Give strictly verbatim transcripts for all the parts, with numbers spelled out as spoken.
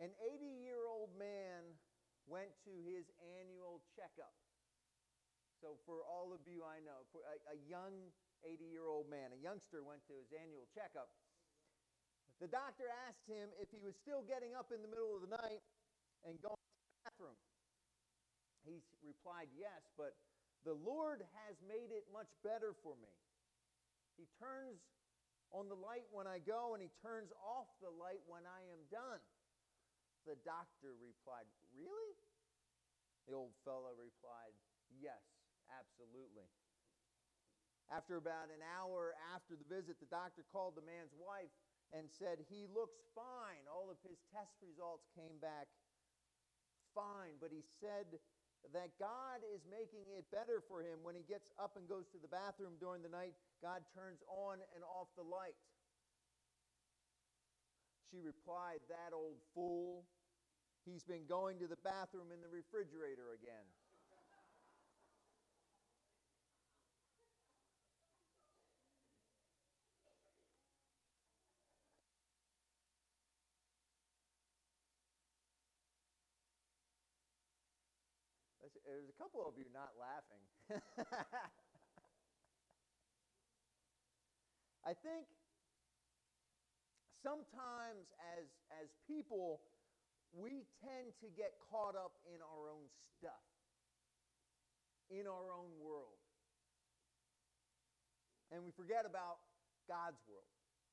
An eighty-year-old man went to his annual checkup. So for all of you I know, for a, a young eighty-year-old man, a youngster went to his annual checkup. The doctor asked him if he was still getting up in the middle of the night and going to the bathroom. He replied, yes, but the Lord has made it much better for me. He turns on the light when I go, and He turns off the light when I am done. The doctor replied, really? The old fellow replied, yes, absolutely. After about an hour after the visit, the doctor called the man's wife and said, he looks fine. All of his test results came back fine, but he said that God is making it better for him. When he gets up and goes to the bathroom during the night, God turns on and off the light. She replied, that old fool, he's been going to the bathroom in the refrigerator again. There's a couple of you not laughing. I think sometimes as, as people, we tend to get caught up in our own stuff, in our own world. And we forget about God's world.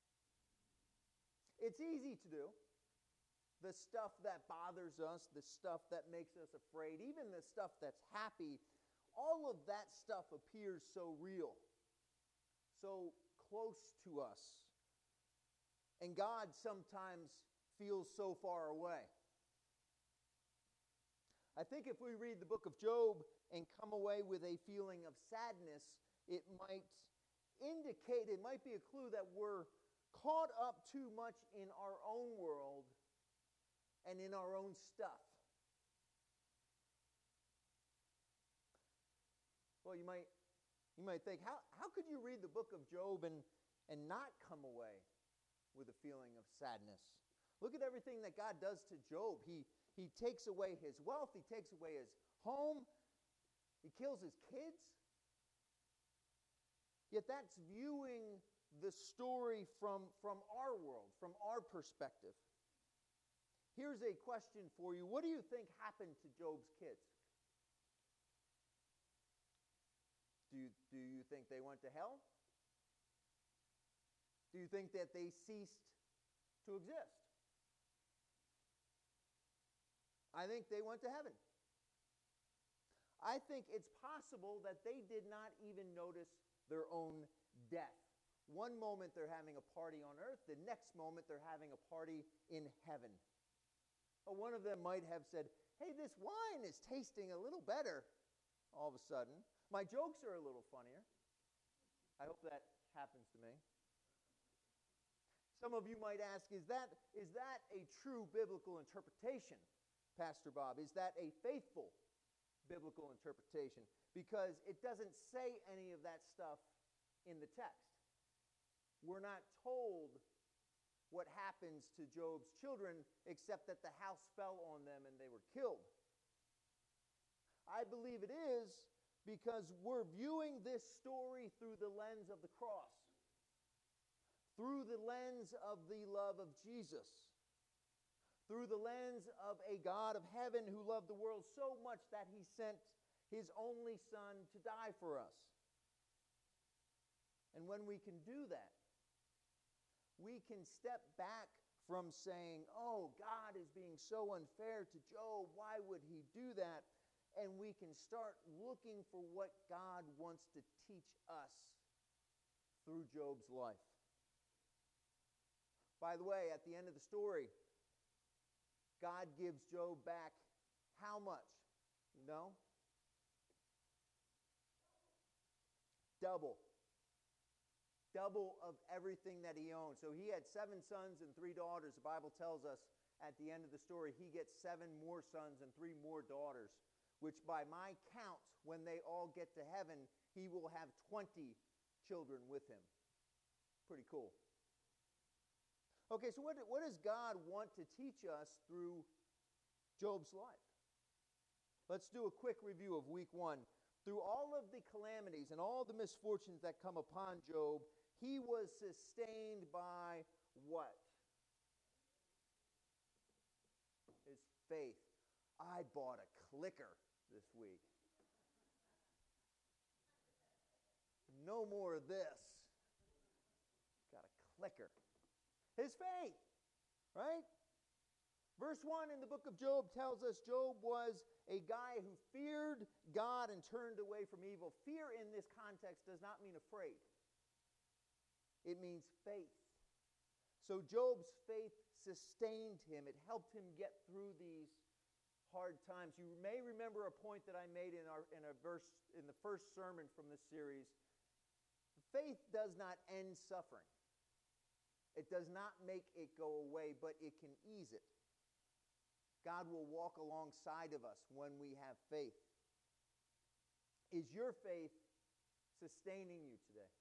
It's easy to do. The stuff that bothers us, the stuff that makes us afraid, even the stuff that's happy, all of that stuff appears so real, so close to us. And God sometimes feels so far away. I think if we read the book of Job and come away with a feeling of sadness, it might indicate, it might be a clue that we're caught up too much in our own world and in our own stuff. Well, you might you might think, how, how could you read the book of Job and, and not come away with a feeling of sadness? Look at everything that God does to Job. He, he takes away his wealth. He takes away his home. He kills his kids. Yet that's viewing the story from, from our world, from our perspective. Here's a question for you. What do you think happened to Job's kids? Do you, do you think they went to hell? Do you think that they ceased to exist? I think they went to heaven. I think it's possible that they did not even notice their own death. One moment they're having a party on earth, the next moment they're having a party in heaven. But one of them might have said, hey, this wine is tasting a little better all of a sudden. My jokes are a little funnier. I hope that happens to me. Some of you might ask, is that, is that a true biblical interpretation, Pastor Bob? Is that a faithful biblical interpretation? Because it doesn't say any of that stuff in the text. We're not told what happens to Job's children except that the house fell on them and they were killed. I believe it is because we're viewing this story through the lens of the cross, through the lens of the love of Jesus, through the lens of a God of heaven who loved the world so much that He sent His only Son to die for us. And when we can do that, we can step back from saying, oh, God is being so unfair to Job, why would He do that? And we can start looking for what God wants to teach us through Job's life. By the way, at the end of the story, God gives Job back how much? You know? Double. Double of everything that he owned. So he had seven sons and three daughters. The Bible tells us at the end of the story, he gets seven more sons and three more daughters, which by my count, when they all get to heaven, he will have twenty children with him. Pretty cool. Okay, so what, what does God want to teach us through Job's life? Let's do a quick review of week one. Through all of the calamities and all the misfortunes that come upon Job, he was sustained by what? His faith. I bought a clicker this week. No more of this. Got a clicker. His faith, right? Verse one in the book of Job tells us Job was a guy who feared God and turned away from evil. Fear in this context does not mean afraid. It means faith. So Job's faith sustained him. It helped him get through these hard times. You may remember a point that I made in our in a verse in the first sermon from this series. Faith does not end suffering. It does not make it go away, but it can ease it. God will walk alongside of us when we have faith. Is your faith sustaining you today?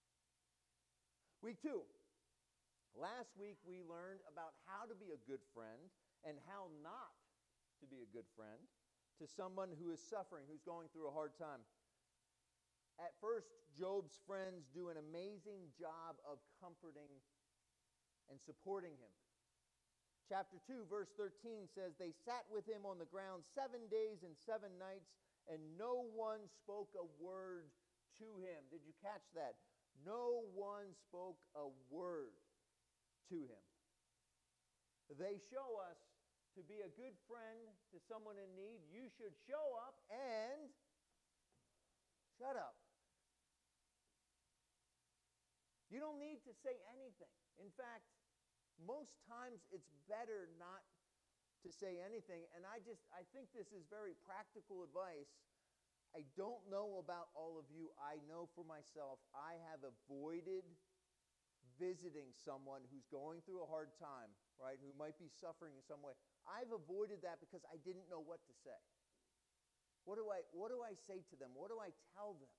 Week two. Last week we learned about how to be a good friend and how not to be a good friend to someone who is suffering, who's going through a hard time. At first, Job's friends do an amazing job of comforting and supporting him. Chapter two, verse thirteen says, they sat with him on the ground seven days and seven nights, and no one spoke a word to him. Did you catch that? No one spoke a word to him. They show us to be a good friend to someone in need. You should show up and shut up. You don't need to say anything. In fact, most times it's better not to say anything. And I just, I think this is very practical advice. I don't know about all of you. I know for myself, I have avoided visiting someone who's going through a hard time, right, who might be suffering in some way. I've avoided that because I didn't know what to say. What do I, what do I say to them? What do I tell them?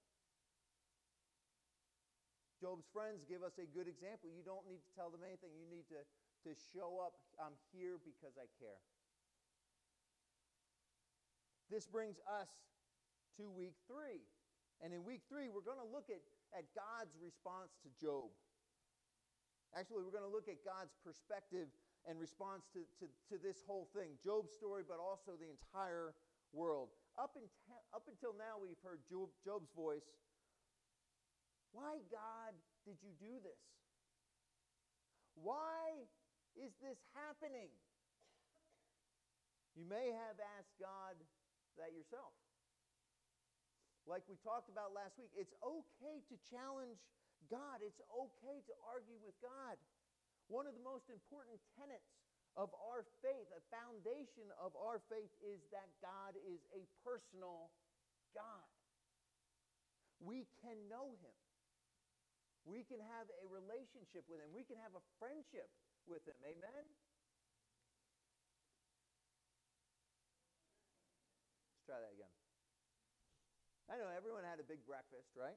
Job's friends give us a good example. You don't need to tell them anything. You need to, to show up. I'm here because I care. This brings us to week three. And in week three, we're going to look at, at God's response to Job. Actually, we're going to look at God's perspective and response to, to, to this whole thing. Job's story, but also the entire world. Up, in te- up until now, we've heard Job, Job's voice. Why, God, did you do this? Why is this happening? You may have asked God that yourself. Like we talked about last week, it's okay to challenge God. It's okay to argue with God. One of the most important tenets of our faith, a foundation of our faith, is that God is a personal God. We can know Him. We can have a relationship with Him. We can have a friendship with Him. Amen? Let's try that again. I know everyone had a big breakfast, right?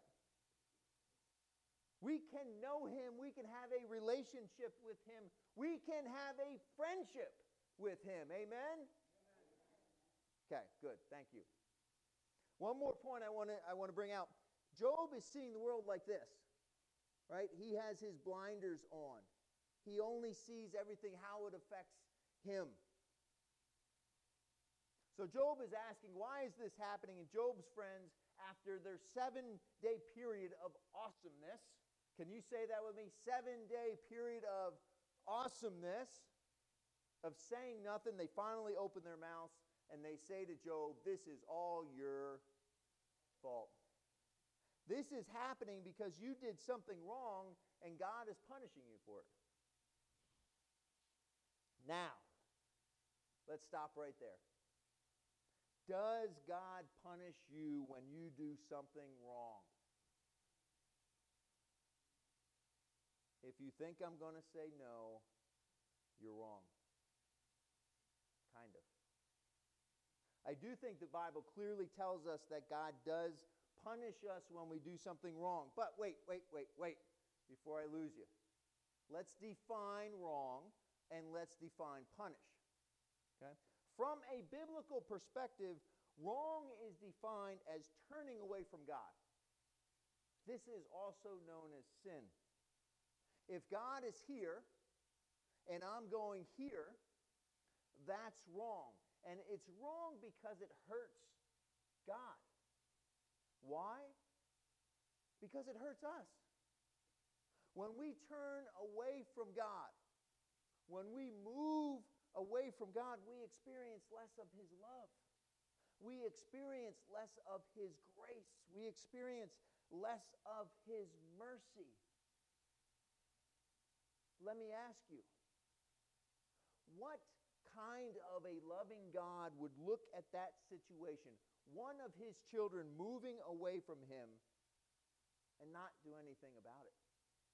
We can know Him. We can have a relationship with Him. We can have a friendship with Him. Amen? Okay, good. Thank you. One more point I want to I want to bring out. Job is seeing the world like this, right? He has his blinders on. He only sees everything how it affects him. So Job is asking, why is this happening? And Job's friends, after their seven-day period of awesomeness, can you say that with me? Seven-day period of awesomeness, of saying nothing, they finally open their mouths and they say to Job, this is all your fault. This is happening because you did something wrong and God is punishing you for it. Now, let's stop right there. Does God punish you when you do something wrong? If you think I'm going to say no, you're wrong. Kind of. I do think the Bible clearly tells us that God does punish us when we do something wrong. But wait, wait, wait, wait, before I lose you. Let's define wrong and let's define punish. Okay? From a biblical perspective, wrong is defined as turning away from God. This is also known as sin. If God is here and I'm going here, that's wrong. And it's wrong because it hurts God. Why? Because it hurts us. When we turn away from God, when we move away from God, we experience less of His love. We experience less of His grace. We experience less of His mercy. Let me ask you, what kind of a loving God would look at that situation? One of His children moving away from Him and not do anything about it.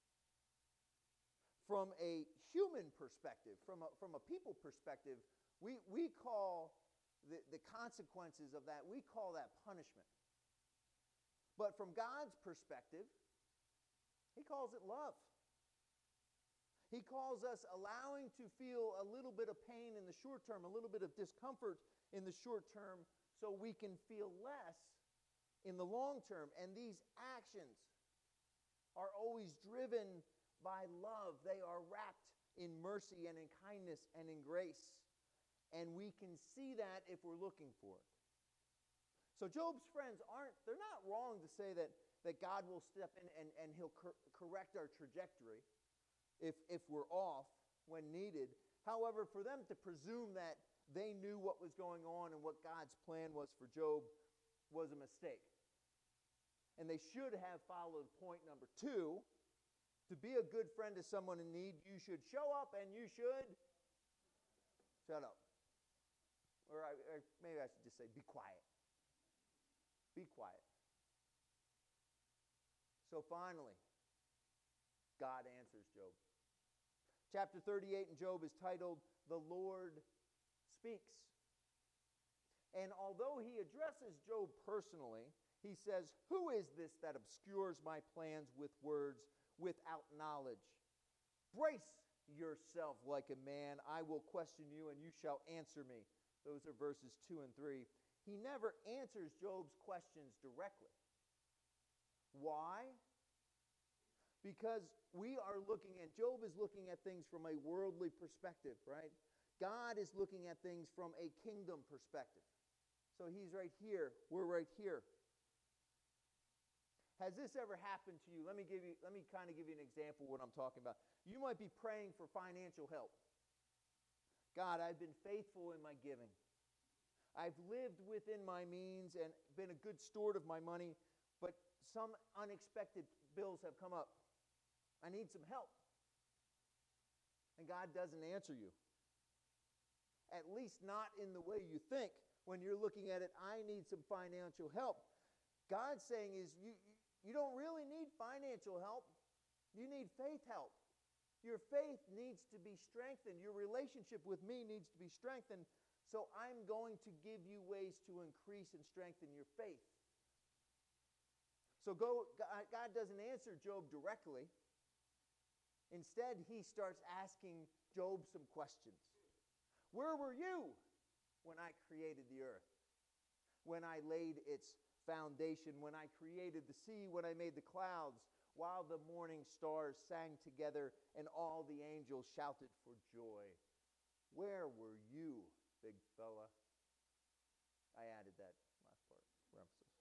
From a human perspective, from a, from a people perspective, we, we call the, the consequences of that, we call that punishment. But from God's perspective, He calls it love. He calls us allowing to feel a little bit of pain in the short term, a little bit of discomfort in the short term, so we can feel less in the long term. And these actions are always driven by love. They are wrapped in mercy and in kindness and in grace. And we can see that if we're looking for it. So Job's friends aren't, they're not wrong to say that, that God will step in and, and He'll cor- correct our trajectory if, if we're off when needed. However, for them to presume that they knew what was going on and what God's plan was for Job was a mistake. And they should have followed point number two. To be a good friend to someone in need, you should show up and you should shut up. Or, I, or maybe I should just say, be quiet. Be quiet. So finally, God answers Job. Chapter thirty-eight in Job is titled, The Lord Speaks. And although he addresses Job personally, he says, who is this that obscures my plans with words without knowledge? Brace yourself like a man. I will question you, and you shall answer me. Those are verses two and three. He never answers Job's questions directly. Why? Because we are looking at, Job is looking at things from a worldly perspective, right? God is looking at things from a kingdom perspective. So he's right here. We're right here. Has this ever happened to you? Let me give you, let me kind of give you an example of what I'm talking about. You might be praying for financial help. God, I've been faithful in my giving. I've lived within my means and been a good steward of my money, but some unexpected bills have come up. I need some help. And God doesn't answer you. At least not in the way you think. When you're looking at it, I need some financial help. God's saying is, you, you don't really need financial help. You need faith help. Your faith needs to be strengthened. Your relationship with me needs to be strengthened. So I'm going to give you ways to increase and strengthen your faith. So go, God doesn't answer Job directly. Instead, he starts asking Job some questions. Where were you when I created the earth? When I laid its foundation, when I created the sea, when I made the clouds, while the morning stars sang together and all the angels shouted for joy? Where were you, big fella? I added that last part for emphasis.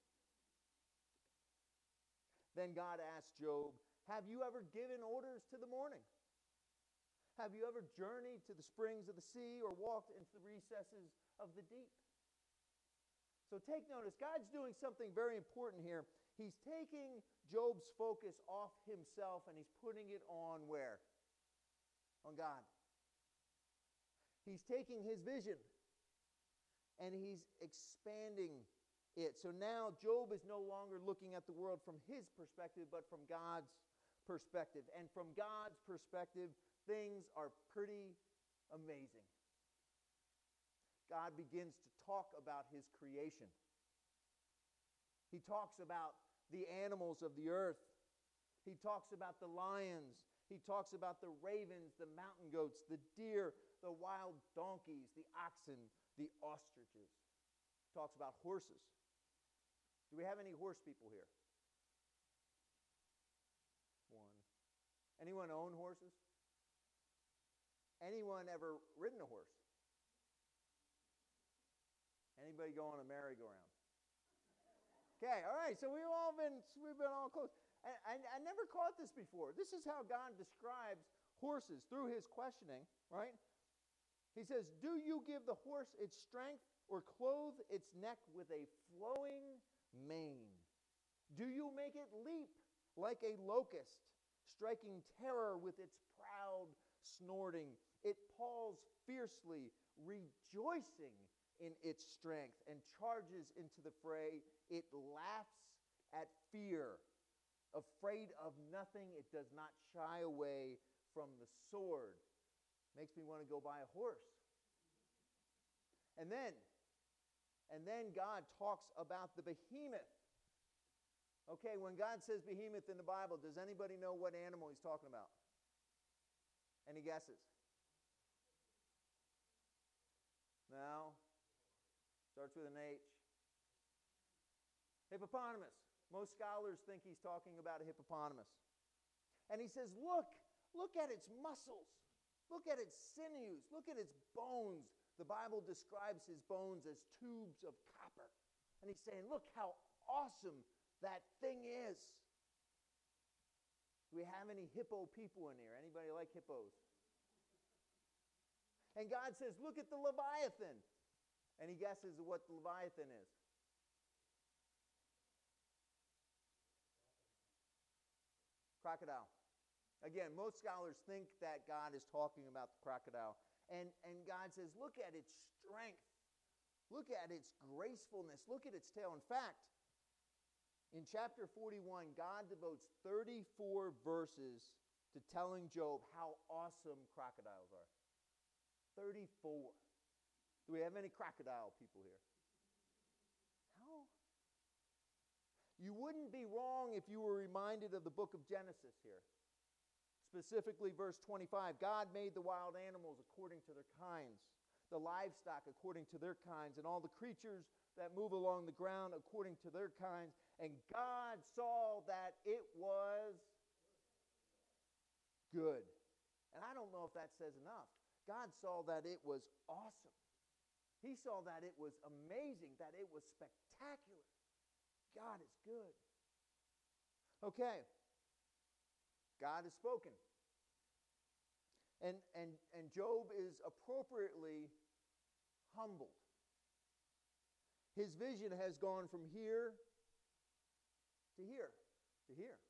Then God asked Job, have you ever given orders to the morning? Have you ever journeyed to the springs of the sea or walked into the recesses of the deep? So take notice, God's doing something very important here. He's taking Job's focus off himself and he's putting it on where? On God. He's taking his vision and he's expanding it. So now Job is no longer looking at the world from his perspective, but from God's perspective. And from God's perspective, things are pretty amazing. God begins to talk about his creation. He talks about the animals of the earth. He talks about the lions He talks about the ravens, the mountain goats, the deer, the wild donkeys, the oxen, the ostriches. He talks about horses. Do we have any horse people here? One. Anyone own horses? Anyone ever ridden a horse? Anybody go on a merry-go-round? Okay, all right, so we've all been, we've been all close. I, I, I never caught this before. This is how God describes horses through his questioning, right? He says, do you give the horse its strength or clothe its neck with a flowing mane? Do you make it leap like a locust, striking terror with its proud snorting? It paws fiercely, rejoicing in its strength, and charges into the fray. It laughs at fear. Afraid of nothing, it does not shy away from the sword. Makes me want to go buy a horse. And then, and then God talks about the behemoth. Okay, when God says behemoth in the Bible, does anybody know what animal he's talking about? Any guesses? No? Starts with an H. Hippopotamus. Most scholars think he's talking about a hippopotamus. And he says, look, look at its muscles. Look at its sinews. Look at its bones. The Bible describes his bones as tubes of copper. And he's saying, look how awesome that thing is. Do we have any hippo people in here? Anybody like hippos? And God says, look at the Leviathan. Any guesses of what the Leviathan is? Crocodile. Again, most scholars think that God is talking about the crocodile. And, and God says, look at its strength. Look at its gracefulness. Look at its tail. In fact, in chapter forty-one, God devotes thirty-four verses to telling Job how awesome crocodiles are. thirty-four. Do we have any crocodile people here? No. You wouldn't be wrong if you were reminded of the book of Genesis here. Specifically, verse twenty-five, God made the wild animals according to their kinds, the livestock according to their kinds, and all the creatures that move along the ground according to their kinds. And God saw that it was good. And I don't know if that says enough. God saw that it was awesome. He saw that it was amazing, that it was spectacular. God is good. Okay. God has spoken. And, and, and Job is appropriately humbled. His vision has gone from here to here, to here.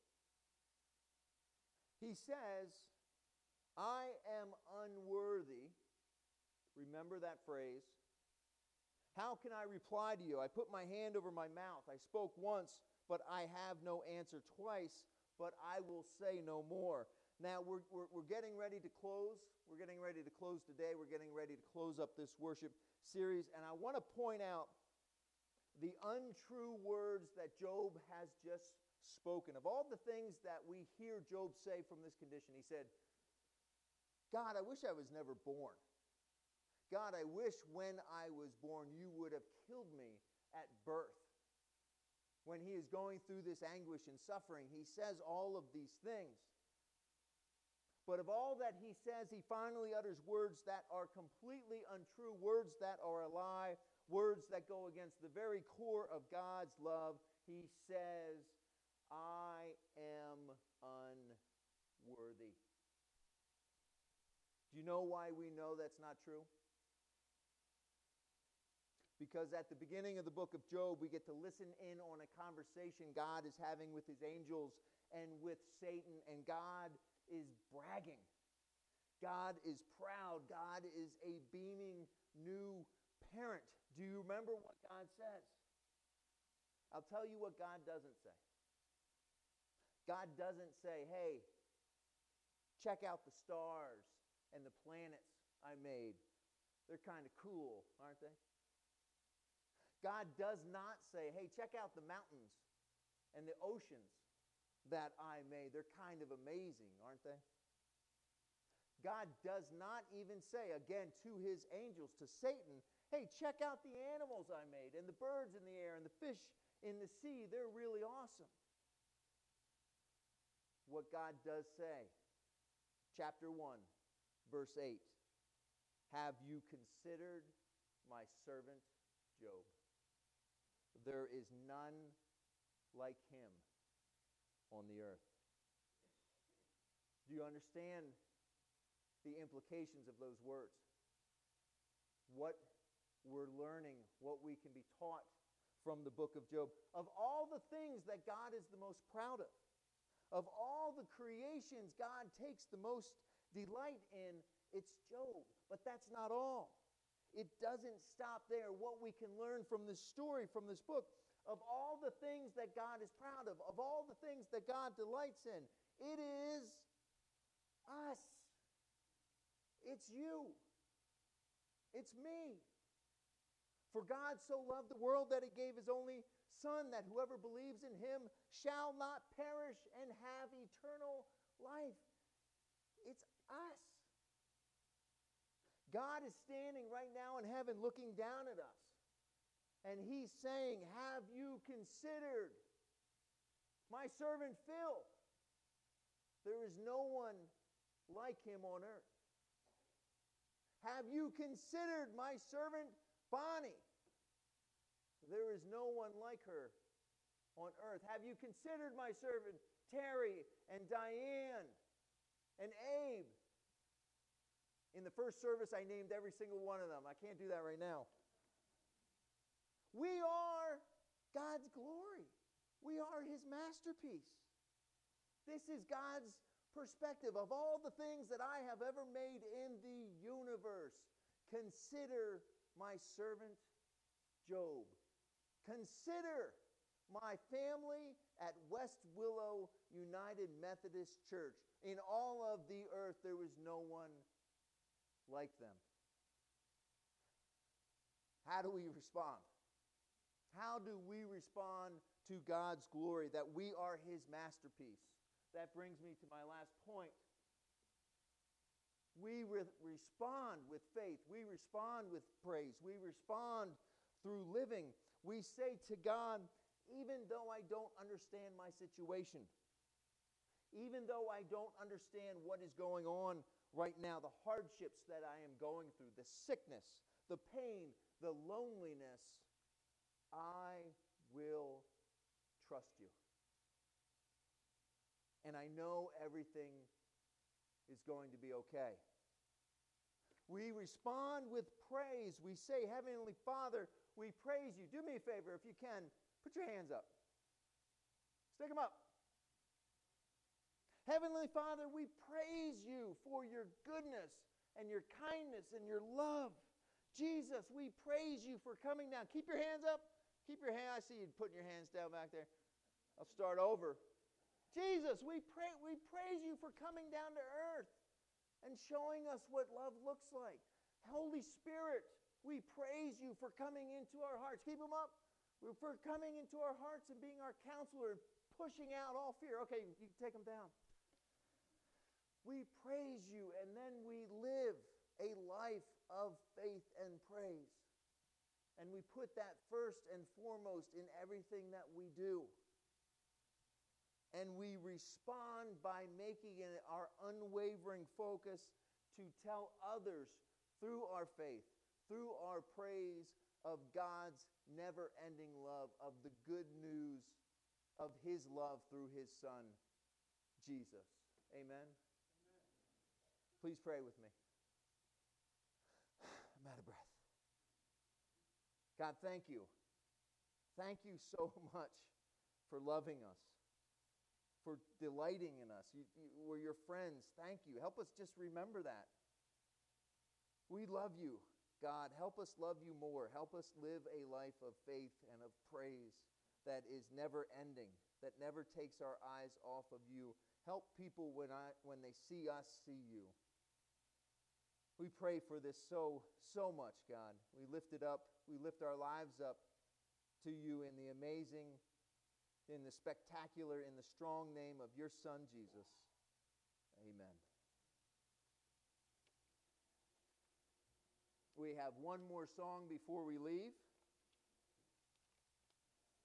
He says, I am unworthy. Remember that phrase. How can I reply to you? I put my hand over my mouth. I spoke once, but I have no answer. Twice, but I will say no more. Now, we're, we're, we're getting ready to close. We're getting ready to close today. We're getting ready to close up this worship series. And I want to point out the untrue words that Job has just spoken. Of all the things that we hear Job say from this condition, he said, God, I wish I was never born. God, I wish when I was born you would have killed me at birth. When he is going through this anguish and suffering, he says all of these things. But of all that he says, he finally utters words that are completely untrue, words that are a lie, words that go against the very core of God's love. He says, I am unworthy. Do you know why we know that's not true? Because at the beginning of the book of Job, we get to listen in on a conversation God is having with his angels and with Satan, and God is bragging. God is proud. God is a beaming new parent. Do you remember what God says? I'll tell you what God doesn't say. God doesn't say, hey, check out the stars and the planets I made. They're kind of cool, aren't they? God does not say, hey, check out the mountains and the oceans that I made. They're kind of amazing, aren't they? God does not even say, again, to his angels, to Satan, hey, check out the animals I made, and the birds in the air, and the fish in the sea. They're really awesome. What God does say, chapter one, verse eight, have you considered my servant Job? There is none like him on the earth. Do you understand the implications of those words? What we're learning, what we can be taught from the book of Job. Of all the things that God is the most proud of, of all the creations God takes the most delight in, it's Job. But that's not all. It doesn't stop there. What we can learn from this story, from this book, of all the things that God is proud of, of all the things that God delights in, it is us. It's you. It's me. For God so loved the world that he gave his only Son, that whoever believes in him shall not perish and have eternal life. It's us. God is standing right now in heaven looking down at us. And he's saying, have you considered my servant Phil? There is no one like him on earth. Have you considered my servant Bonnie? There is no one like her on earth. Have you considered my servant Terry and Diane and Abe? In the first service, I named every single one of them. I can't do that right now. We are God's glory. We are his masterpiece. This is God's perspective of all the things that I have ever made in the universe. Consider my servant Job. Consider my family at West Willow United Methodist Church. In all of the earth, there was no one like them. How do we respond? How do we respond to God's glory, that we are his masterpiece? That brings me to my last point. We re- respond with faith. We respond with praise. We respond through living. We say to God, even though I don't understand my situation, even though I don't understand what is going on right now, the hardships that I am going through, the sickness, the pain, the loneliness, I will trust you. And I know everything is going to be okay. We respond with praise. We say, Heavenly Father, we praise you. Do me a favor, if you can, put your hands up. Stick them up. Heavenly Father, we praise you for your goodness and your kindness and your love. Jesus, we praise you for coming down. Keep your hands up. Keep your hand. I see you putting your hands down back there. I'll start over. Jesus, we pray, we praise you for coming down to earth and showing us what love looks like. Holy Spirit, we praise you for coming into our hearts. Keep them up. For coming into our hearts and being our counselor, pushing out all fear. Okay, you can take them down. We praise you, and then we live a life of faith and praise. And we put that first and foremost in everything that we do. And we respond by making it our unwavering focus to tell others through our faith, through our praise of God's never-ending love, of the good news of his love through his Son, Jesus. Amen? Please pray with me. I'm out of breath. God, thank you. Thank you so much for loving us, for delighting in us. You, you, we're your friends. Thank you. Help us just remember that. We love you, God. Help us love you more. Help us live a life of faith and of praise that is never ending, that never takes our eyes off of you. Help people when I when they see us see you. We pray for this so, so much, God. We lift it up. We lift our lives up to you in the amazing, in the spectacular, in the strong name of your Son, Jesus. Amen. We have one more song before we leave.